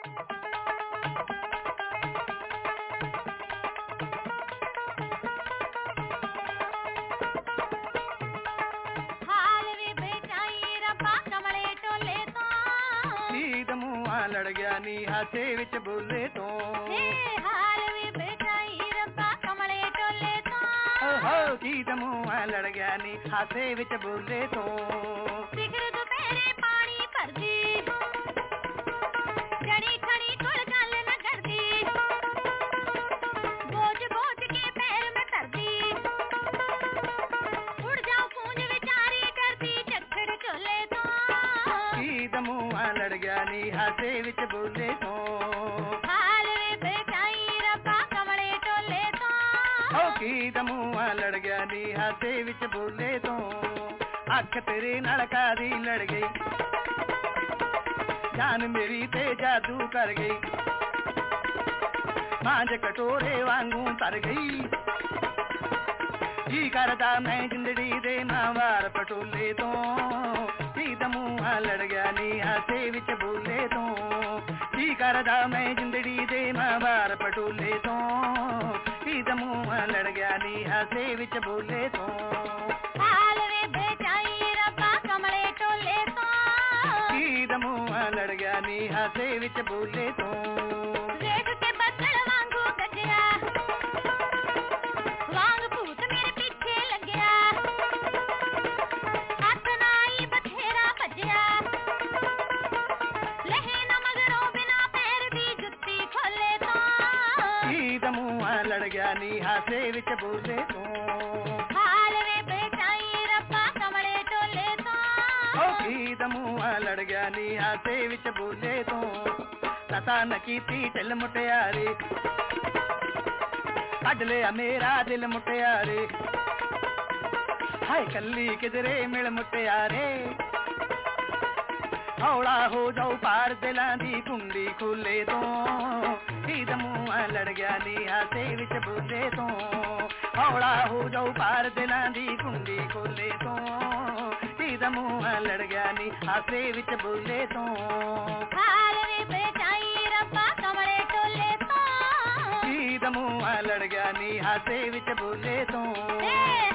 लड़ गया नी हाथे विच बोले तो हाल वी बेचाई रब्बा कमले टोले तो हो की मुआ लड़ गया नी हाथे विच बोले तो सिखर दोपहरे पानी भर दी जड़ी खड़ी कोल गल न कर दी बोझ बोझ के पैर में धर दी उड़ जाओ पूंज विचारी करती चक्कर चोले तो मुआ लड़ गया नी हाथे विच बोले तो हाल वे बेचाई रब्बा कमले टोले तो की मुआ लड़ गया नी हाथे विच बोले तो अख तेरे नाल कादी लड़ गई जान मेरी ते जादू कर गई मांझ कटोरे वांगू तर गई की करदा मैं जिंदड़ी दे मावार पटोले तो मुआ लड़ गया नी हाथे विच बोले तो की करदा मैं जिंदड़ी दे मावार पटोले तो मुआ लड़ गया नी हाथे विच बोले तो हाल वे बेचाई रब्बा कमले टोले तो मुआ लड़ गया नी हाथे विच बोले तो देख के बदल वांगू गजया वांग भूत मेरे पीछे लग्या हाथ नाई बथेरा भजया लहे ना मगरों बिना पैर दी जुत्ती खोले तो मुआ लड़ गया नी हाथे विच बोले तो हाल वे बेचाई रब्बा कमले टोले तो मुआ लड़ गया नी हाथे विच बोले तो लता न कीती ढिल मुटियारे कढ लिया मेरा दिल मुटियारे हाय कल्ली किधरे मिल मुटियारे हौला हो जाओ पार दिलां दी कुंडी खोले तो मुआ लड़ गया नी हाथे विच बोले तो हौला हो जाओ पार दिलां दी कुंडी खोले तो मुआ लड़ गया नी हाथे विच बोले तो हाल वे बेचाई रब्बा कमले टोले तो मुआ लड़ गया नी हाथे विच बोले तो